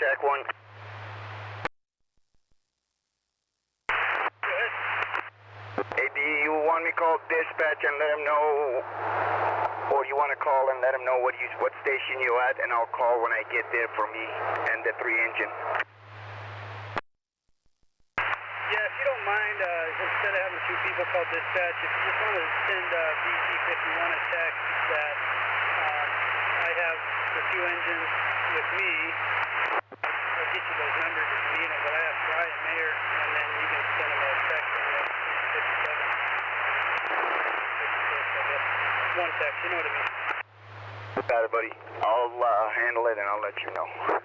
Jack 1. Hey, do you want me to call dispatch and let them know, or you want to call and let them know what station you at, and I'll call when I get there for me and the 3-engine? Yeah, if you don't mind, instead of having 2 people call dispatch, if you just want to send BC51 a text that I have the 2 engines with me, I'll get you those numbers if you need them, but I have Brian Mayer, and then you can send them a text on the 57. One text, you know what I mean. Got it, buddy. I'll handle it and I'll let you know.